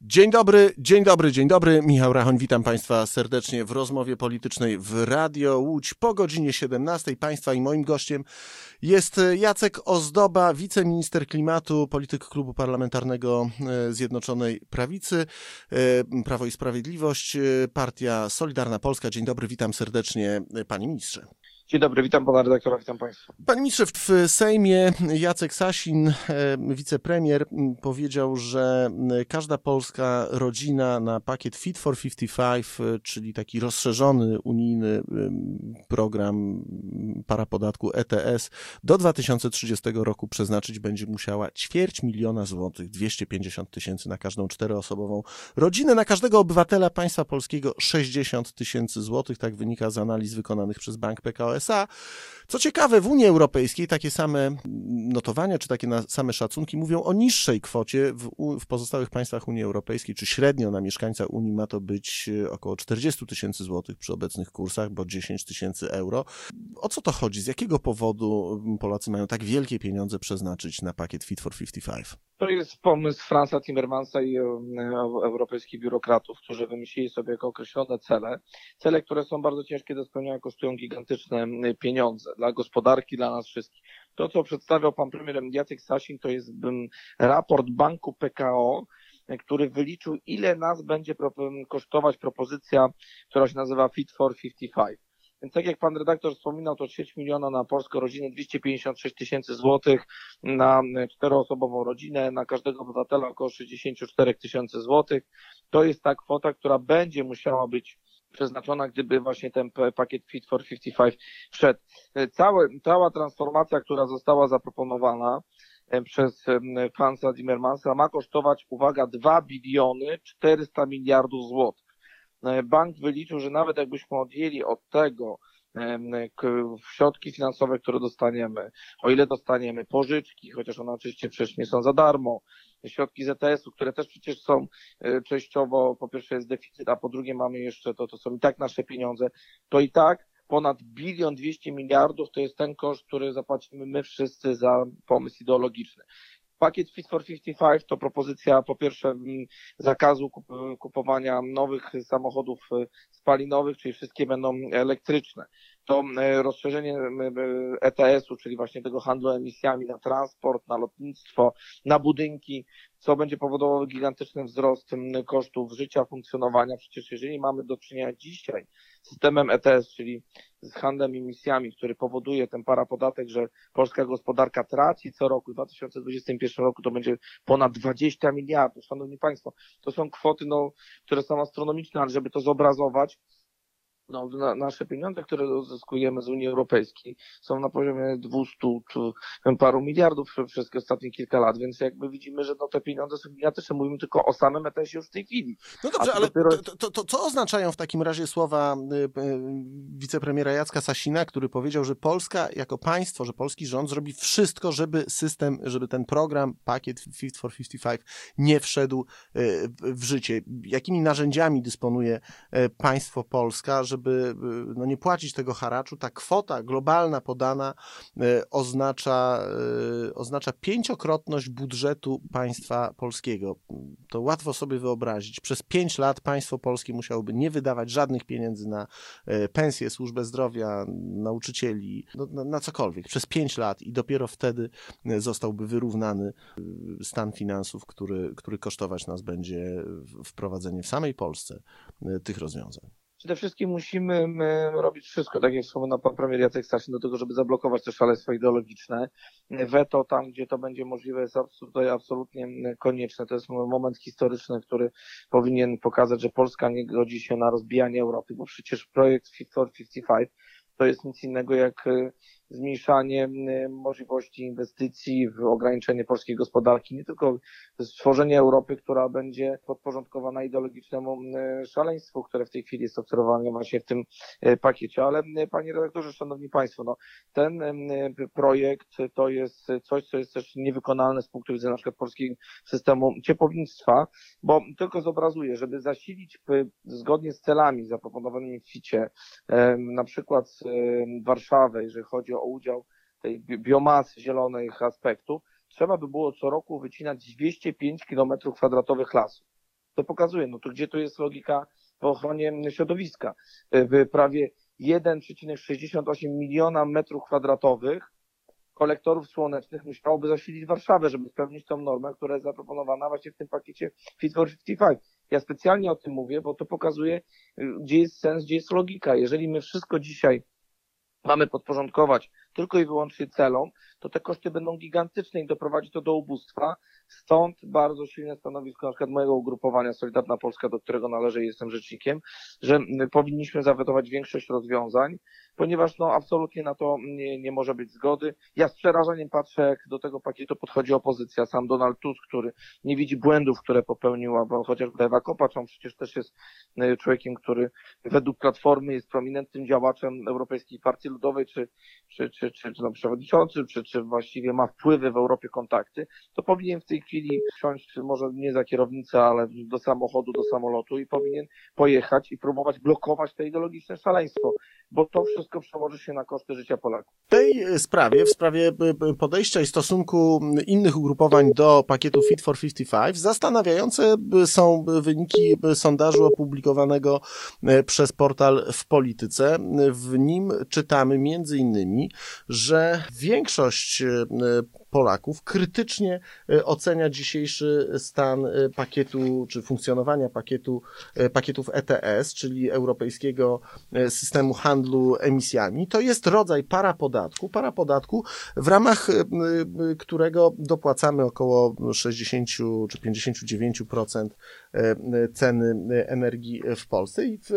Dzień dobry, dzień dobry, dzień dobry. Michał Rachoń, witam Państwa serdecznie w rozmowie politycznej w Radio Łódź po godzinie 17. Państwa i moim gościem jest Jacek Ozdoba, wiceminister klimatu, polityk Klubu Parlamentarnego Zjednoczonej Prawicy, Prawo i Sprawiedliwość, partia Solidarna Polska. Dzień dobry, witam serdecznie, panie ministrze. Dzień dobry, witam pana redaktora, witam państwa. Panie ministrze, w Sejmie Jacek Sasin, wicepremier, powiedział, że każda polska rodzina na pakiet Fit for 55, czyli taki rozszerzony unijny program parapodatku ETS, do 2030 roku przeznaczyć będzie musiała 250 000 złotych, 250 000 na każdą czteroosobową rodzinę, na każdego obywatela państwa polskiego 60 000 złotych, tak wynika z analiz wykonanych przez Bank Pekao SA. Co ciekawe, w Unii Europejskiej takie same notowania, czy takie same szacunki mówią o niższej kwocie. W pozostałych państwach Unii Europejskiej, czy średnio na mieszkańca Unii ma to być około 40 000 złotych przy obecnych kursach, bo 10 000 euro. O co to chodzi? Z jakiego powodu Polacy mają tak wielkie pieniądze przeznaczyć na pakiet Fit for 55? To jest pomysł Franza Timmermansa i europejskich biurokratów, którzy wymyślili sobie jako określone cele, które są bardzo ciężkie do spełnienia, kosztują gigantyczne pieniądze dla gospodarki, dla nas wszystkich. To, co przedstawiał pan premier Jacek Sasin, to jest raport Banku Pekao, który wyliczył, ile nas będzie kosztować propozycja, która się nazywa Fit for 55. Więc tak jak pan redaktor wspominał, to 3 miliona na polską rodzinę, 256 000 złotych na czteroosobową rodzinę, na każdego obywatela około 64 000 złotych. To jest ta kwota, która będzie musiała być przeznaczona, gdyby właśnie ten pakiet Fit for 55 wszedł. Cała transformacja, która została zaproponowana przez Franza Timmermansa, ma kosztować, uwaga, 2 biliony 400 miliardów złotych. Bank wyliczył, że nawet jakbyśmy odjęli od tego środki finansowe, które dostaniemy, o ile dostaniemy pożyczki, chociaż one oczywiście przecież nie są za darmo, środki z ETS-u, które też przecież są częściowo, po pierwsze jest deficyt, a po drugie mamy jeszcze, to są i tak nasze pieniądze, to i tak ponad 1 200 000 000 000 to jest ten koszt, który zapłacimy my wszyscy za pomysł ideologiczny. Pakiet Fit for 55 to propozycja po pierwsze zakazu kupowania nowych samochodów spalinowych, czyli wszystkie będą elektryczne. To rozszerzenie ETS-u, czyli właśnie tego handlu emisjami na transport, na lotnictwo, na budynki, co będzie powodowało gigantyczny wzrost kosztów życia, funkcjonowania. Przecież jeżeli mamy do czynienia dzisiaj z systemem ETS, czyli z handlem emisjami, który powoduje ten parapodatek, że polska gospodarka traci co roku, w 2021 roku to będzie ponad 20 miliardów. Szanowni Państwo, to są kwoty, które są astronomiczne, ale żeby to zobrazować, nasze pieniądze, które uzyskujemy z Unii Europejskiej, są na poziomie 200 czy paru miliardów przez ostatnie kilka lat, więc jakby widzimy, że te pieniądze są gigantyczne. Mówimy tylko o samym ETS-ie już w tej chwili. No dobrze, ale to co oznaczają w takim razie słowa wicepremiera Jacka Sasina, który powiedział, że Polska jako państwo, że polski rząd zrobi wszystko, żeby ten program, pakiet Fit for 55 nie wszedł w życie. Jakimi narzędziami dysponuje państwo Polska, żeby nie płacić tego haraczu? Ta kwota globalna podana oznacza 5-krotność budżetu państwa polskiego. To łatwo sobie wyobrazić. Przez 5 lat państwo polskie musiałoby nie wydawać żadnych pieniędzy na pensje, służbę zdrowia, nauczycieli, na cokolwiek. Przez 5 lat i dopiero wtedy zostałby wyrównany stan finansów, który kosztować nas będzie wprowadzenie w samej Polsce tych rozwiązań. Przede wszystkim musimy robić wszystko, tak jak wspomniał pan premier Jacek Sasin, do tego, żeby zablokować te szaleństwo ideologiczne. Weto tam, gdzie to będzie możliwe, jest tutaj absolutnie konieczne. To jest moment historyczny, który powinien pokazać, że Polska nie godzi się na rozbijanie Europy, bo przecież projekt Fit for 55 to jest nic innego jak zmniejszanie możliwości inwestycji, w ograniczenie polskiej gospodarki, nie tylko stworzenie Europy, która będzie podporządkowana ideologicznemu szaleństwu, które w tej chwili jest obserwowane właśnie w tym pakiecie. Ale panie redaktorze, szanowni państwo, ten projekt to jest coś, co jest też niewykonalne z punktu widzenia na przykład polskiego systemu ciepłownictwa, bo tylko zobrazuje, żeby zasilić zgodnie z celami zaproponowanymi w FIT-cie, na przykład Warszawę, jeżeli chodzi o udział tej biomasy zielonych aspektów, trzeba by było co roku wycinać 205 km2 lasu. To pokazuje, no to gdzie tu jest logika w ochronie środowiska? W prawie 1,68 miliona metrów kwadratowych kolektorów słonecznych musiałoby zasilić Warszawę, żeby spełnić tą normę, która jest zaproponowana właśnie w tym pakiecie Fit for 55. Ja specjalnie o tym mówię, bo to pokazuje, gdzie jest sens, gdzie jest logika. Jeżeli my wszystko dzisiaj mamy podporządkować tylko i wyłącznie celom, to te koszty będą gigantyczne i doprowadzi to do ubóstwa. Stąd bardzo silne stanowisko na przykład mojego ugrupowania Solidarna Polska, do którego należę i jestem rzecznikiem, że powinniśmy zawetować większość rozwiązań, ponieważ no absolutnie na to nie może być zgody. Ja z przerażeniem patrzę, jak do tego pakietu podchodzi opozycja. Sam Donald Tusk, który nie widzi błędów, które popełniła, bo chociażby Ewa Kopacz, on przecież też jest człowiekiem, który według Platformy jest prominentnym działaczem Europejskiej Partii Ludowej, czy przewodniczący, czy właściwie ma wpływy w Europie, kontakty, to powinien w tej chwili wsiąść może nie za kierownicę, ale do samochodu, do samolotu i powinien pojechać i próbować blokować to ideologiczne szaleństwo, bo to wszystko przełoży się na koszty życia Polaków. W tej sprawie, w sprawie podejścia i stosunku innych ugrupowań do pakietu Fit for 55, zastanawiające są wyniki sondażu opublikowanego przez portal W Polityce. W nim czytamy między innymi, że większość Polaków krytycznie ocenia dzisiejszy stan pakietu, czy funkcjonowania pakietów ETS, czyli Europejskiego Systemu Handlu Emisjami. To jest rodzaj parapodatku, w ramach którego dopłacamy około 60 czy 59% ceny energii w Polsce. I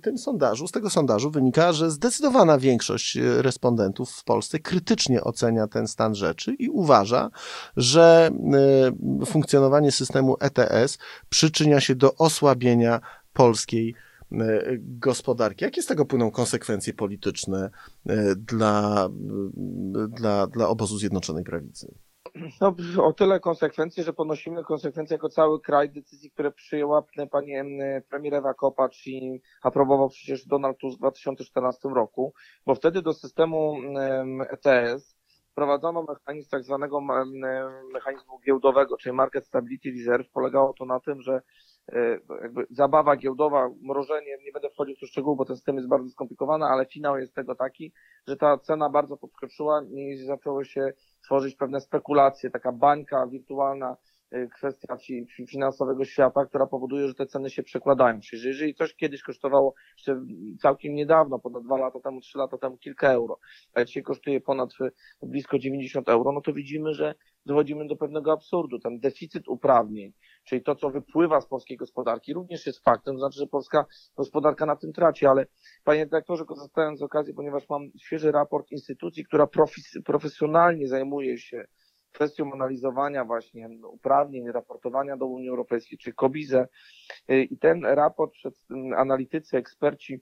z tego sondażu wynika, że zdecydowana większość respondentów w Polsce krytycznie ocenia ten stan rzeczy i uważa, że funkcjonowanie systemu ETS przyczynia się do osłabienia polskiej gospodarki. Jakie z tego płyną konsekwencje polityczne dla obozu Zjednoczonej Prawicy? No, o tyle konsekwencje, że ponosimy konsekwencje jako cały kraj decyzji, które przyjęła pani premier Ewa Kopacz i aprobował przecież Donald Tusk w 2014 roku, bo wtedy do systemu ETS wprowadzono mechanizm tak zwanego mechanizmu giełdowego, czyli Market Stability Reserve. Polegało to na tym, że jakby zabawa giełdowa, mrożenie, nie będę wchodził w szczegóły, bo ten system jest bardzo skomplikowany, ale finał jest tego taki, że ta cena bardzo podskoczyła i zaczęły się tworzyć pewne spekulacje, taka bańka wirtualna, kwestia finansowego świata, która powoduje, że te ceny się przekładają. Czyli jeżeli coś kiedyś kosztowało jeszcze całkiem niedawno, ponad 2 lata temu, 3 lata temu kilka euro, a dzisiaj kosztuje ponad blisko 90 euro, no to widzimy, że dochodzimy do pewnego absurdu. Ten deficyt uprawnień, czyli to, co wypływa z polskiej gospodarki, również jest faktem, to znaczy, że polska gospodarka na tym traci, ale panie dyrektorze, korzystając z okazji, ponieważ mam świeży raport instytucji, która profesjonalnie zajmuje się kwestią analizowania właśnie uprawnień, raportowania do Unii Europejskiej, czy KOBiZE, i ten raport, analitycy, eksperci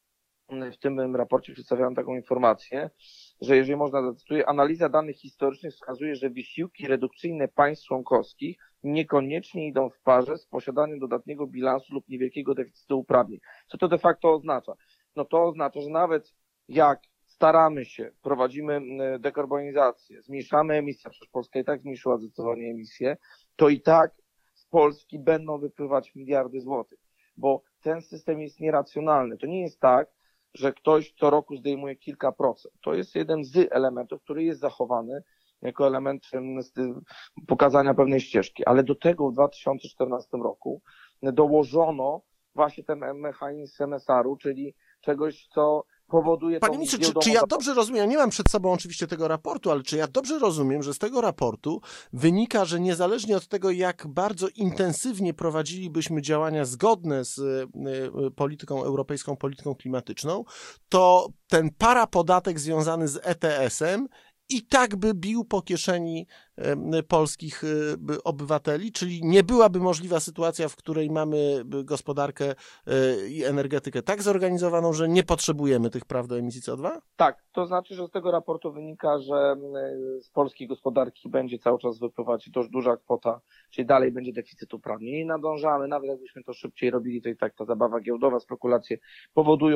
w tym raporcie przedstawiają taką informację, że jeżeli można, zacytuję, analiza danych historycznych wskazuje, że wysiłki redukcyjne państw członkowskich niekoniecznie idą w parze z posiadaniem dodatniego bilansu lub niewielkiego deficytu uprawnień. Co to de facto oznacza? No to oznacza, że nawet jak staramy się, prowadzimy dekarbonizację, zmniejszamy emisję, przecież Polska i tak zmniejszyła zdecydowanie emisję, to i tak z Polski będą wypływać miliardy złotych, bo ten system jest nieracjonalny. To nie jest tak, że ktoś co roku zdejmuje kilka procent. To jest jeden z elementów, który jest zachowany jako element pokazania pewnej ścieżki, ale do tego w 2014 roku dołożono właśnie ten mechanizm MSR-u, czyli czegoś, co powoduje... Panie ministrze, czy ja dobrze rozumiem, ja nie mam przed sobą oczywiście tego raportu, ale czy ja dobrze rozumiem, że z tego raportu wynika, że niezależnie od tego, jak bardzo intensywnie prowadzilibyśmy działania zgodne z polityką europejską, polityką klimatyczną, to ten parapodatek związany z ETS-em i tak by bił po kieszeni polskich obywateli, czyli nie byłaby możliwa sytuacja, w której mamy gospodarkę i energetykę tak zorganizowaną, że nie potrzebujemy tych praw do emisji CO2? Tak, to znaczy, że z tego raportu wynika, że z polskiej gospodarki będzie cały czas wypływać dość duża kwota, czyli dalej będzie deficyt uprawnień. I nadążamy, nawet jakbyśmy to szybciej robili, to i tak ta zabawa giełdowa, spekulacje powodują,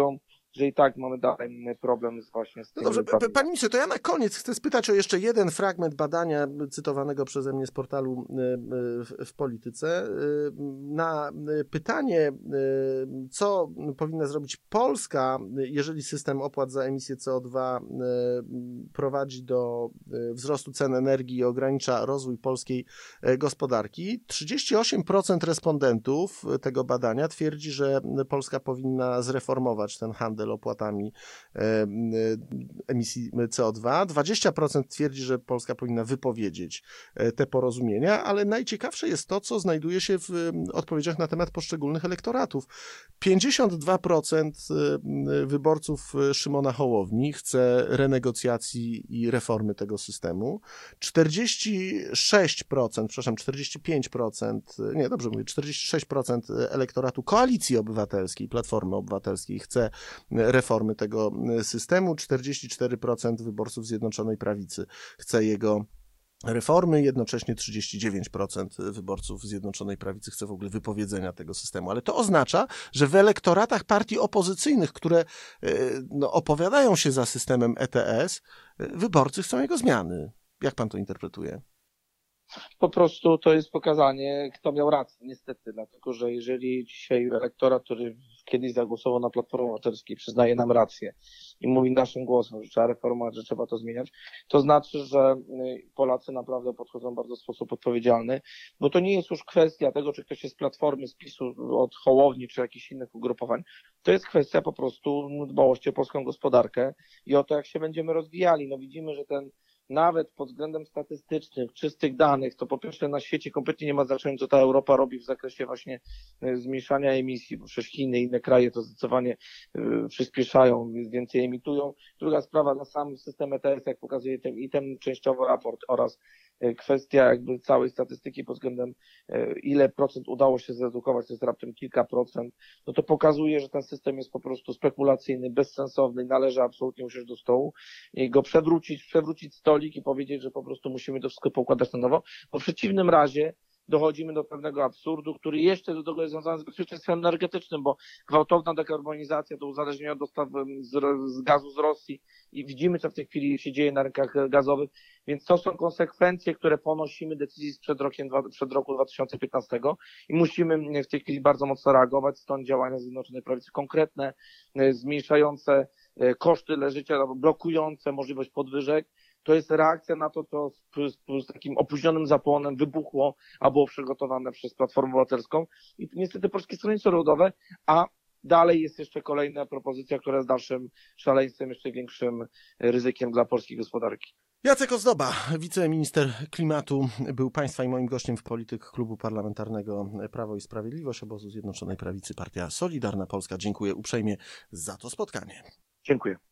że i tak mamy dalej problem właśnie z tym. No dobrze, panie ministrze, to ja na koniec chcę spytać o jeszcze jeden fragment badania cytowanego przeze mnie z portalu w Polityce. Na pytanie, co powinna zrobić Polska, jeżeli system opłat za emisję CO2 prowadzi do wzrostu cen energii i ogranicza rozwój polskiej gospodarki, 38% respondentów tego badania twierdzi, że Polska powinna zreformować ten handel opłatami emisji CO2. 20% twierdzi, że Polska powinna wypowiedzieć te porozumienia, ale najciekawsze jest to, co znajduje się w odpowiedziach na temat poszczególnych elektoratów. 52% wyborców Szymona Hołowni chce renegocjacji i reformy tego systemu. 46% elektoratu Koalicji Obywatelskiej, Platformy Obywatelskiej chce reformy tego systemu, 44% wyborców Zjednoczonej Prawicy chce jego reformy, jednocześnie 39% wyborców Zjednoczonej Prawicy chce w ogóle wypowiedzenia tego systemu. Ale to oznacza, że w elektoratach partii opozycyjnych, które opowiadają się za systemem ETS, wyborcy chcą jego zmiany. Jak pan to interpretuje? Po prostu to jest pokazanie, kto miał rację, niestety, dlatego że jeżeli dzisiaj elektorat, który kiedyś zagłosował na Platformę Obywatelską, przyznaje nam rację i mówi naszym głosem, że trzeba reformować, że trzeba to zmieniać, to znaczy, że Polacy naprawdę podchodzą bardzo w sposób odpowiedzialny, bo to nie jest już kwestia tego, czy ktoś jest z Platformy, z PiS-u, od Hołowni, czy jakichś innych ugrupowań. To jest kwestia po prostu dbałości o polską gospodarkę i o to, jak się będziemy rozwijali. No widzimy, że nawet pod względem statystycznych, czystych danych, to po pierwsze na świecie kompletnie nie ma znaczenia, co ta Europa robi w zakresie właśnie zmniejszania emisji, bo przecież Chiny i inne kraje to zdecydowanie przyspieszają, więcej emitują. Druga sprawa, na sam system ETS, jak pokazuje ten częściowo raport oraz kwestia jakby całej statystyki pod względem ile procent udało się zredukować, to jest raptem kilka procent, no to pokazuje, że ten system jest po prostu spekulacyjny, bezsensowny, należy absolutnie usiąść do stołu i go przewrócić stolik i powiedzieć, że po prostu musimy to wszystko poukładać na nowo, bo w przeciwnym razie dochodzimy do pewnego absurdu, który jeszcze do tego jest związany z bezpieczeństwem energetycznym, bo gwałtowna dekarbonizacja to uzależnienie od dostaw z gazu z Rosji i widzimy, co w tej chwili się dzieje na rynkach gazowych, więc to są konsekwencje, które ponosimy decyzji sprzed roku 2015 i musimy w tej chwili bardzo mocno reagować, stąd działania Zjednoczonej Prawicy konkretne, zmniejszające koszty życia, blokujące możliwość podwyżek. To jest reakcja na to, co z takim opóźnionym zapłonem wybuchło, a było przygotowane przez Platformę Obywatelską i niestety Polskie Stronnictwo Ludowe, a dalej jest jeszcze kolejna propozycja, która jest dalszym szaleństwem, jeszcze większym ryzykiem dla polskiej gospodarki. Jacek Ozdoba, wiceminister klimatu, był państwa i moim gościem w Polityk Klubu Parlamentarnego Prawo i Sprawiedliwość, obozu Zjednoczonej Prawicy, Partia Solidarna Polska. Dziękuję uprzejmie za to spotkanie. Dziękuję.